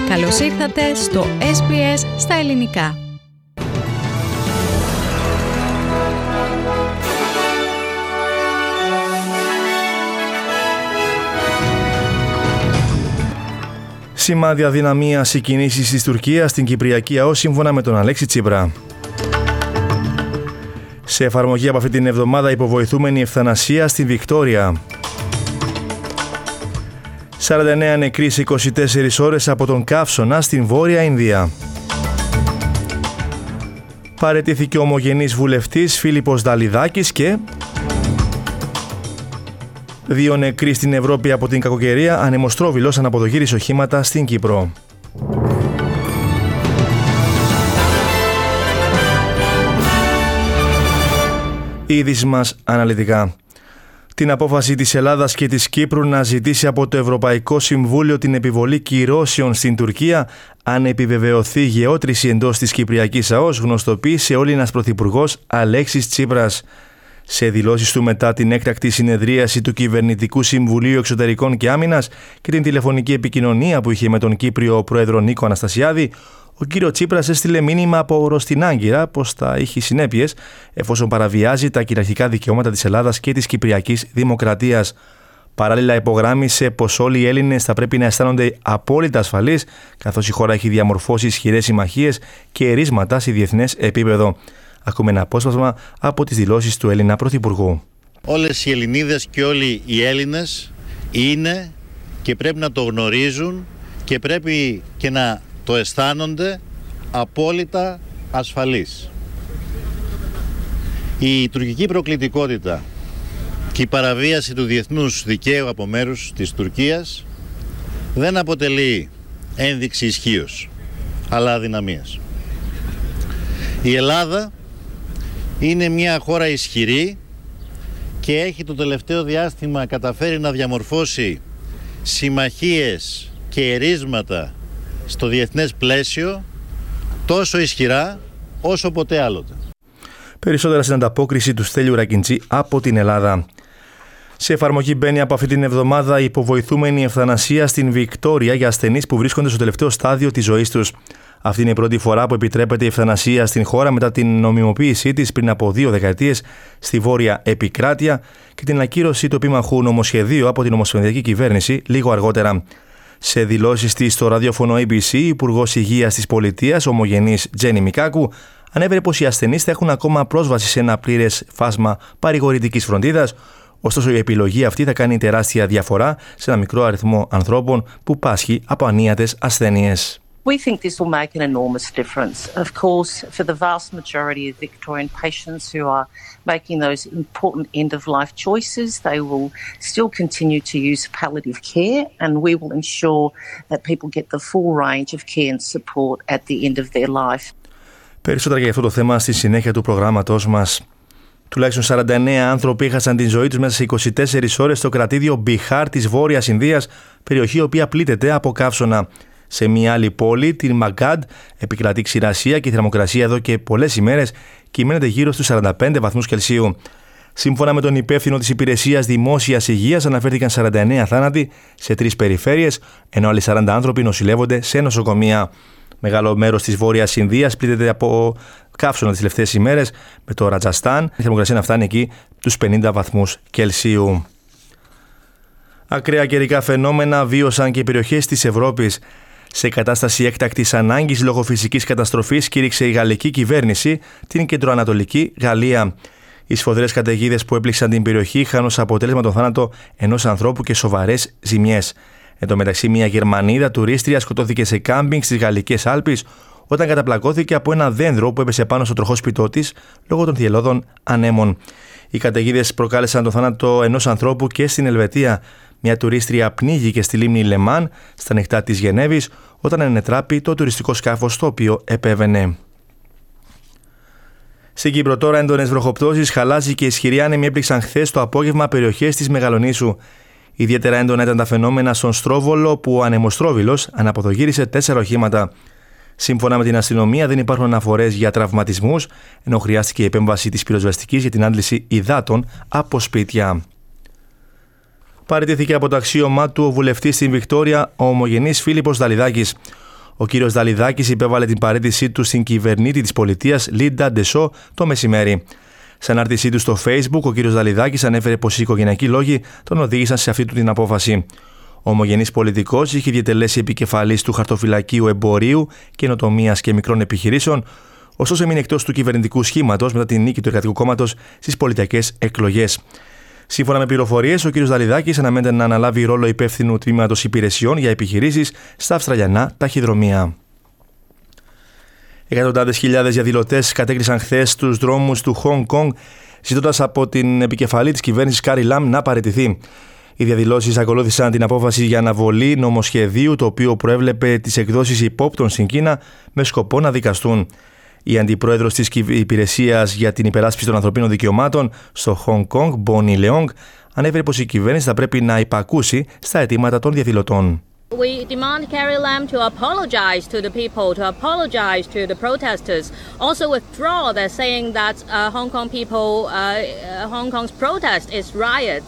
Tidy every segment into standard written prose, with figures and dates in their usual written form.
Καλώς ήρθατε στο SBS στα ελληνικά. Σημάδια αδυναμίας οι κινήσεις της Τουρκίας στην Κυπριακή ΑΟΣ σύμφωνα με τον Αλέξη Τσίπρα. Σε εφαρμογή από αυτή την εβδομάδα υποβοηθούμενη ευθανασία στη Βικτόρια. 49 νεκροί σε 24 ώρες από τον καύσωνα στην Βόρεια Ινδία. Παραιτήθηκε ο ομογενής βουλευτής Φίλιππος Δαλιδάκης και 2 νεκροί στην Ευρώπη από την κακοκαιρία, ανεμοστρόβιλος αναποδογύρισε οχήματα στην Κύπρο. Οι ειδήσεις μας αναλυτικά. Την απόφαση της Ελλάδας και της Κύπρου να ζητήσει από το Ευρωπαϊκό Συμβούλιο την επιβολή κυρώσεων στην Τουρκία αν επιβεβαιωθεί γεώτρηση εντός της Κυπριακής ΑΟΣ γνωστοποίησε ο Έλληνας Πρωθυπουργός Αλέξης Τσίπρας. Σε δηλώσεις του μετά την έκτακτη συνεδρίαση του Κυβερνητικού Συμβουλίου Εξωτερικών και Άμυνας και την τηλεφωνική επικοινωνία που είχε με τον Κύπριο Πρόεδρο Νίκο Αναστασιάδη, ο κύριο Τσίπρας έστειλε μήνυμα από Ροστιν Άγκυρα πως θα έχει συνέπειες εφόσον παραβιάζει τα κυριαρχικά δικαιώματα της Ελλάδας και της Κυπριακής Δημοκρατίας. Παράλληλα, υπογράμμισε πως όλοι οι Έλληνες θα πρέπει να αισθάνονται απόλυτα ασφαλείς, καθώς η χώρα έχει διαμορφώσει ισχυρές συμμαχίες και ερίσματα σε διεθνές επίπεδο. Ακούμε ένα απόσπασμα από τις δηλώσεις του Έλληνα Πρωθυπουργού. Όλες οι Ελληνίδες και όλοι οι Έλληνες είναι και πρέπει να το γνωρίζουν και πρέπει και να το αισθάνονται απόλυτα ασφαλείς. Η τουρκική προκλητικότητα και η παραβίαση του διεθνούς δικαίου από μέρους της Τουρκίας δεν αποτελεί ένδειξη ισχύως, αλλά αδυναμίας. Η Ελλάδα είναι μια χώρα ισχυρή και έχει το τελευταίο διάστημα καταφέρει να διαμορφώσει συμμαχίες και ερίσματα στο διεθνές πλαίσιο τόσο ισχυρά όσο ποτέ άλλοτε. Περισσότερα στην ανταπόκριση του Στέλιου Ρακιντζή από την Ελλάδα. Σε εφαρμογή μπαίνει από αυτή την εβδομάδα η υποβοηθούμενη ευθανασία στην Βικτόρια για ασθενείς που βρίσκονται στο τελευταίο στάδιο της ζωής τους. Αυτή είναι η πρώτη φορά που επιτρέπεται η ευθανασία στην χώρα μετά την νομιμοποίησή της πριν από 2 δεκαετίες στη Βόρεια Επικράτεια και την ακύρωση του επίμαχου νομοσχεδίου από την Ομοσπονδιακή Κυβέρνηση λίγο αργότερα. Σε δηλώσεις της στο ραδιόφωνο ABC, η Υπουργός Υγείας της Πολιτείας, ομογενής Τζένι Μικάκου, ανέβερε πως οι ασθενείς θα έχουν ακόμα πρόσβαση σε ένα πλήρες φάσμα παρηγορητικής φροντίδας, ωστόσο η επιλογή αυτή θα κάνει τεράστια διαφορά σε ένα μικρό αριθμό ανθρώπων που πάσχει από ανίατες ασθένειες. We think this will make an enormous difference. Of course, for the vast majority of Victorian patients who are making those important end-of-life choices, they will still continue to use palliative care, and we will ensure that people get the full range of care and support at the end of their life. Περισσότερα για αυτό το θέμα στη συνέχεια του προγράμματός μας. Τουλάχιστον 49 άνθρωποι έχασαν την ζωή τους μέσα σε 24 ώρες στο κρατήδιο Μπιχάρ της Βόρειας Ινδίας, περιοχή η οποία πλήττεται από καύσωνα. Σε μια άλλη πόλη, την Μαγκάντ, επικρατεί ξηρασία και η θερμοκρασία εδώ και πολλές ημέρες κυμαίνεται γύρω στους 45 βαθμούς Κελσίου. Σύμφωνα με τον υπεύθυνο της Υπηρεσίας Δημόσιας Υγείας, αναφέρθηκαν 49 θάνατοι σε 3 περιφέρειες, ενώ άλλοι 40 άνθρωποι νοσηλεύονται σε νοσοκομεία. Μεγάλο μέρος της Βόρειας Ινδίας πλήττεται από καύσωνα τις τελευταίες ημέρες, με το Ρατζαστάν η θερμοκρασία να φτάνει εκεί τους 50 βαθμούς Κελσίου. Ακραία καιρικά φαινόμενα βίωσαν και οι περιοχές της Ευρώπης. Σε κατάσταση έκτακτης ανάγκης λόγω φυσικής καταστροφής κήρυξε η γαλλική κυβέρνηση την κεντροανατολική Γαλλία. Οι σφοδρές καταιγίδες που έπληξαν την περιοχή είχαν ως αποτέλεσμα τον θάνατο ενός ανθρώπου και σοβαρές ζημιές. Εν τω μεταξύ, μια Γερμανίδα τουρίστρια σκοτώθηκε σε κάμπινγκ στις Γαλλικές Άλπεις όταν καταπλακώθηκε από ένα δένδρο που έπεσε πάνω στο τροχόσπιτό της λόγω των θυελλώδων ανέμων. Οι καταιγίδες προκάλεσαν τον θάνατο ενός ανθρώπου και στην Ελβετία. Μια τουρίστρια πνίγηκε στη λίμνη Λεμάν, στα νυχτά της Γενέβης, όταν ενετράπη το τουριστικό σκάφος το οποίο επέβαινε. Στην Κύπρο τώρα έντονες βροχοπτώσεις, χαλάζι και ισχυροί άνεμοι έπληξαν χθες το απόγευμα περιοχές της Μεγαλονήσου. Ιδιαίτερα έντονα ήταν τα φαινόμενα στον Στρόβολο, που ο ανεμοστρόβιλος αναποδογύρισε 4 οχήματα. Σύμφωνα με την αστυνομία, δεν υπάρχουν αναφορές για τραυματισμούς, ενώ χρειάστηκε η επέμβαση της πυροσβεστικής για την άντληση υδάτων από σπίτια. Παραιτήθηκε από το αξίωμά του ο βουλευτής στην Βικτόρια, ο ομογενής Φίλιππος Δαλιδάκης. Ο κύριος Δαλιδάκης υπέβαλε την παραίτησή του στην κυβερνήτη της πολιτείας Λίντα Ντεσό το μεσημέρι. Σε ανάρτησή του στο Facebook, ο κύριος Δαλιδάκης ανέφερε πως οι οικογενειακοί λόγοι τον οδήγησαν σε αυτή του την απόφαση. Ο ομογενής πολιτικός είχε διατελέσει επικεφαλής του Χαρτοφυλακίου Εμπορίου, Καινοτομίας και Μικρών Επιχειρήσεων, ωστόσο έμεινε εκτός του κυβερνητικού σχήματος μετά την νίκη του Εργατικού Κόμματος στις πολιτικές εκλογές. Σύμφωνα με πληροφορίες, ο κ. Δαλιδάκης αναμένεται να αναλάβει ρόλο υπεύθυνου τμήματος υπηρεσιών για επιχειρήσεις στα Αυστραλιανά ταχυδρομεία. Εκατοντάδες χιλιάδες διαδηλωτές κατέκλυσαν χθες τους δρόμους του Χονγκ Κονγκ, ζητώντας από την επικεφαλή της κυβέρνησης Κάρι Λαμ να παραιτηθεί. Οι διαδηλώσεις ακολούθησαν την απόφαση για αναβολή νομοσχεδίου, το οποίο προέβλεπε τις εκδόσεις υπόπτων στην Κίνα με σκοπό να δικαστούν. Η αντιπρόεδρος της Υπηρεσίας για την Υπεράσπιση των Ανθρωπίνων Δικαιωμάτων στο Χονγκ Κονγκ, Μπόνι Λεόγκ, ανέφερε πως η κυβέρνηση θα πρέπει να υπακούσει στα αιτήματα των διαδηλωτών. We demand Carrie Lam to apologize to the people, to apologize to the protesters. Also withdraw their saying that Hong Kong's protest is riot.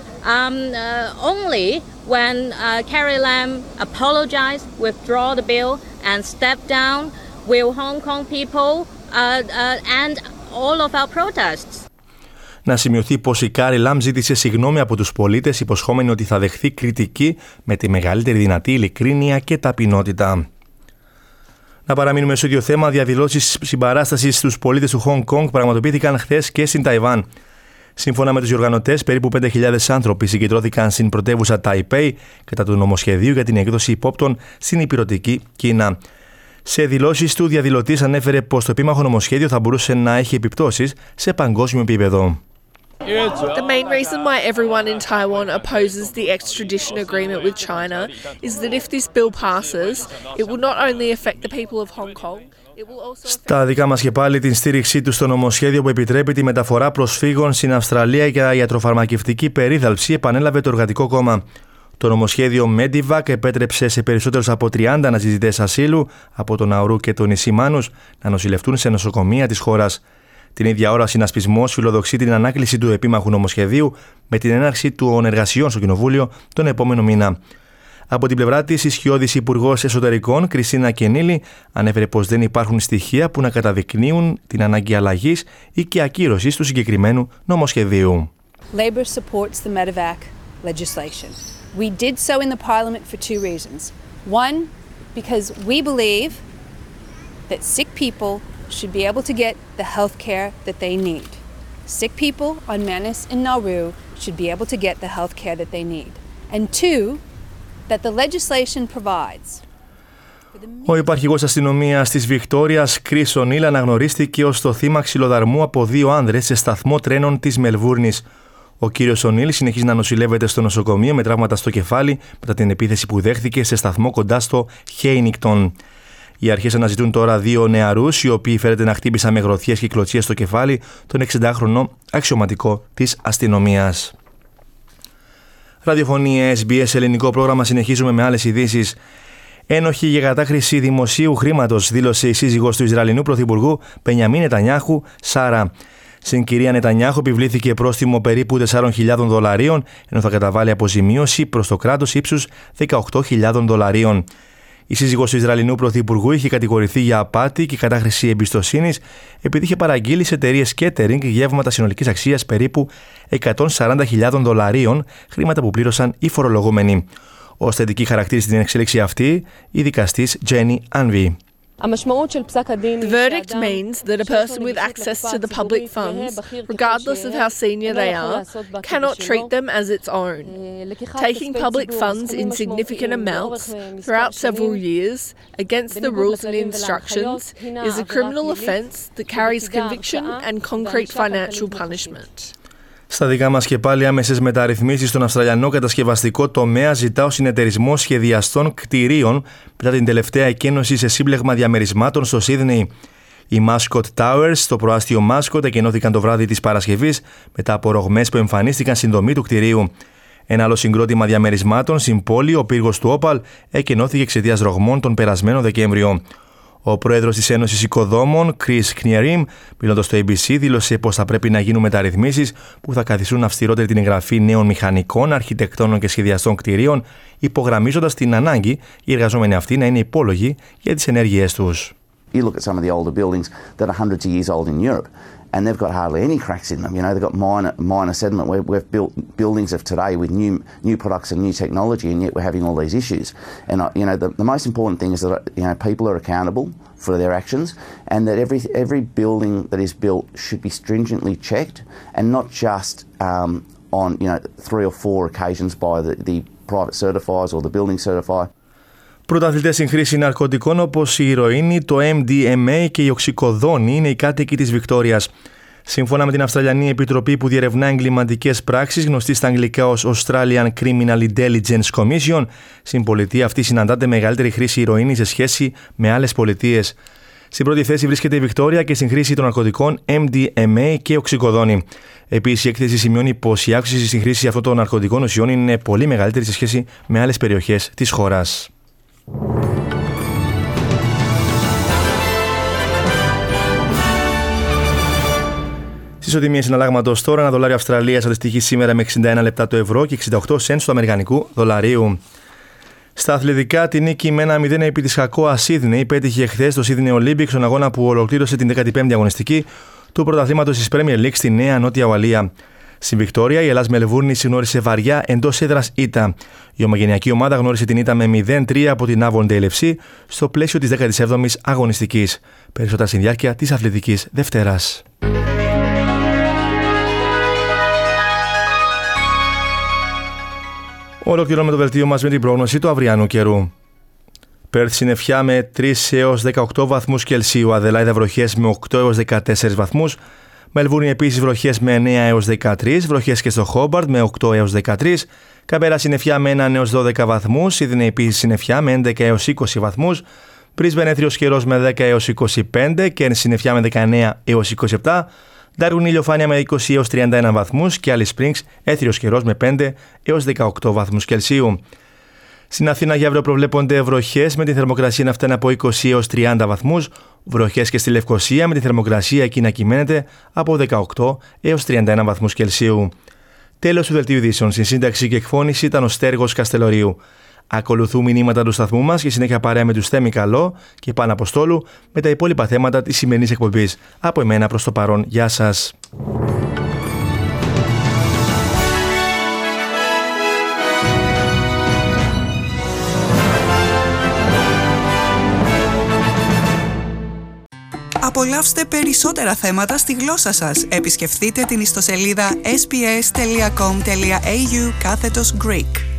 Only when Carrie Lam apologize, withdraw the bill and step down, will Hong Kong people end all of our protests. Να σημειωθεί πως η Κάρι Λαμ ζήτησε συγγνώμη από τους πολίτες, υποσχόμενη ότι θα δεχθεί κριτική με τη μεγαλύτερη δυνατή ειλικρίνεια και ταπεινότητα. Να παραμείνουμε στο ίδιο θέμα, διαδηλώσεις συμπαράστασης στους πολίτες του Χονγκ Κονγκ πραγματοποιήθηκαν χθες και στην Ταϊβάν. Σύμφωνα με τους διοργανωτές, περίπου 5.000 άνθρωποι συγκεντρώθηκαν στην πρωτεύουσα Ταϊπέι κατά του νομοσχεδίου για την έκδοση υπόπτων στην ηπειρωτική Κίνα. Σε δηλώσεις του, διαδηλωτής ανέφερε πως το επίμαχο νομοσχέδιο θα μπορούσε να έχει επιπτώσεις σε παγκόσμιο επίπεδο. The main reason why everyone in Taiwan opposes the extradition agreement with China is that if this bill passes, it will not only affect the people of Hong Kong. Στα δικά μας και πάλι την στήριξή του στο νομοσχέδιο που επιτρέπει τη μεταφορά προσφύγων στην Αυστραλία για ιατροφαρμακευτική περίθαλψη επανέλαβε το Εργατικό Κόμμα. Το νομοσχέδιο Medivac επέτρεψε σε περισσότερους από 30 αναζητητές ασύλου από τον Ναουρού και τον νησί Μάνους να νοσηλευτούν σε νοσοκομεία της χώρας. Την ίδια ώρα, ο συνασπισμός φιλοδοξεί την ανάκληση του επίμαχου νομοσχεδίου με την έναρξη των εργασιών στο Κοινοβούλιο τον επόμενο μήνα. Από την πλευρά της, η ισχυώδης Υπουργός Εσωτερικών, Κριστίνα Κενίλη, ανέφερε πως δεν υπάρχουν στοιχεία που να καταδεικνύουν την ανάγκη αλλαγής ή και ακύρωσης του συγκεκριμένου νομοσχεδίου. Labor supports the Medivac legislation. We did so in the Parliament for two reasons. One, because we believe that sick people should be able to get the health care that they need. Sick people on Manus and Nauru should be able to get the health care that they need. And two, that the legislation provides. Ο υπαρχηγός αστυνομίας της Βικτόριας, Chris O'Neill, αναγνωρίστηκε ως το θύμα ξυλοδαρμού από 2 άνδρες σε σταθμό τρένων της Μελβούρνης. Ο κύριος O'Neill συνεχίζει να νοσηλεύεται στο νοσοκομείο με τραύματα στο κεφάλι μετά την επίθεση που δέχθηκε σε σταθμό κοντά στο Χέινικτον. Οι αρχές αναζητούν τώρα 2 νεαρούς, οι οποίοι φέρεται να χτύπησαν με γροθιές και κλωτσίες στο κεφάλι τον 60χρονο αξιωματικό της αστυνομίας. Ραδιοφωνία SBS ελληνικό πρόγραμμα, συνεχίζουμε με άλλες ειδήσεις. Ένοχη για κατάχρηση δημοσίου χρήματος, δήλωσε η σύζυγος του Ισραηλινού Πρωθυπουργού Μπενιαμίν Νετανιάχου, Σάρα. Στην κυρία Νετανιάχου επιβλήθηκε πρόστιμο περίπου $4.000, ενώ θα καταβάλει αποζημίωση προς το κράτος ύψους $18.000. Η σύζυγος του Ισραηλινού Πρωθυπουργού είχε κατηγορηθεί για απάτη και κατάχρηση εμπιστοσύνης επειδή είχε παραγγείλει σε εταιρείες catering γεύματα συνολικής αξίας περίπου $140.000, χρήματα που πλήρωσαν οι φορολογούμενοι. Ως θετική χαρακτήρισε την εξέλιξη αυτή η δικαστής Τζένι Άνβι. The verdict means that a person with access to the public funds, regardless of how senior they are, cannot treat them as its own. Taking public funds in significant amounts throughout several years against the rules and instructions is a criminal offence that carries conviction and concrete financial punishment. Στα δικά μας και πάλι, άμεσες μεταρρυθμίσεις στον Αυστραλιανό κατασκευαστικό τομέα ζητά ο συνεταιρισμός σχεδιαστών κτηρίων μετά την τελευταία εκκένωση σε σύμπλεγμα διαμερισμάτων στο Σίδνεϊ. Οι Mascot Towers στο προάστιο Mascot εκκαινώθηκαν το βράδυ της Παρασκευής μετά από ρογμές που εμφανίστηκαν στην δομή του κτηρίου. Ένα άλλο συγκρότημα διαμερισμάτων στην πόλη, ο πύργος του Όπαλ, εκκαινώθηκε εξαιτίας ρογμών τον περασμένο Δεκέμβριο. Ο πρόεδρος της Ένωσης Οικοδόμων, Chris Knierim, μιλώντας στο ABC, δήλωσε πως θα πρέπει να γίνουν μεταρρυθμίσεις που θα καθιστούν αυστηρότερη την εγγραφή νέων μηχανικών, αρχιτεκτόνων και σχεδιαστών κτηρίων, υπογραμμίζοντας την ανάγκη οι εργαζόμενοι αυτοί να είναι υπόλογοι για τις ενέργειές τους. You look at some of the older buildings that are hundreds of years old in Europe, and they've got hardly any cracks in them. You know, they've got minor sediment. We've built buildings of today with new products and new technology, and yet we're having all these issues. And you know, the most important thing is that people are accountable for their actions, and that every building that is built should be stringently checked, and not just on 3 or 4 occasions by the private certifiers or the building certifier. Πρωταθλητές στην χρήση ναρκωτικών όπως η ηρωίνη, το MDMA και η οξυκοδόνη είναι οι κάτοικοι της Βικτόριας. Σύμφωνα με την Αυστραλιανή Επιτροπή που διερευνά εγκληματικές πράξεις, γνωστή στα αγγλικά ως Australian Criminal Intelligence Commission, στην πολιτεία αυτή συναντάται μεγαλύτερη χρήση ηρωίνης σε σχέση με άλλες πολιτείες. Στην πρώτη θέση βρίσκεται η Βικτόρια και στην χρήση των ναρκωτικών MDMA και οξυκοδόνη. Επίσης, η έκθεση σημειώνει πως η αύξηση στην χρήση αυτών των ναρκωτικών ουσιών είναι πολύ μεγαλύτερη σε σχέση με άλλες περιοχές της χώρας. Στις οτιμίες συναλλάγματος τώρα, $1 Αυστραλίας αντιστοιχεί σήμερα με 61 λεπτά το ευρώ και 68 σεντς του αμερικανικού δολαρίου. Στα αθλητικά, τη νίκη με 1-0 επί της Χακόα Σίδνεϊ πέτυχε εχθές το Sydney Olympics στον αγώνα που ολοκλήρωσε την 15η αγωνιστική του πρωταθλήματος της Premier League στη Νέα Νότια Ουαλία. Στην Βικτόρια, η Ελλάς Μελβούρνη γνώρισε βαριά εντός έδρας ήττα. Η ομογενειακή ομάδα γνώρισε την ήττα με 0-3 από την Avondale FC στο πλαίσιο της 17ης αγωνιστικής. Περισσότερα στη διάρκεια της Αθλητικής Δευτέρας. Ολοκληρώνουμε το δελτίο μας με την πρόγνωση του αυριανού καιρού. Πέρθ συννεφιά με 3 έως 18 βαθμούς Κελσίου, Αδελάιδα βροχές με 8 έως 14 βαθμούς, Μελβούρνη επίσης βροχές με 9 έως 13, βροχές και στο Χόμπαρτ με 8 έως 13, Καμπέρα συννεφιά με 1 έως 12 βαθμούς, Σίδνεϊ επίσης συννεφιά με 11 έως 20 βαθμούς, Μπρίσμπεν έθριος καιρός με 10 έως 25, Κέρνς συννεφιά με 19 έως 27, Ντάρουιν ηλιοφάνεια με 20 έως 31 βαθμούς και Alice Springs έθριος καιρός με 5 έως 18 βαθμούς Κελσίου. Στην Αθήνα για αύριο προβλέπονται βροχές με τη θερμοκρασία να φτάνει από 20 έως 30 βαθμούς, βροχές και στη Λευκοσία με τη θερμοκρασία εκεί να κυμαίνεται από 18 έως 31 βαθμούς Κελσίου. Τέλος του δελτίου ειδήσεων. Στην σύνταξη και εκφώνηση ήταν ο Στέργος Καστελορίου. Ακολουθούν μηνύματα του σταθμού μας και συνέχεια παρέα με τους Θέμη Καλό και Πάνο Αποστόλου με τα υπόλοιπα θέματα της σημερινής εκπομπής. Από εμένα προς το παρόν, γεια σας. Απολαύστε περισσότερα θέματα στη γλώσσα σας. Επισκεφτείτε την ιστοσελίδα sbs.com.au/Greek.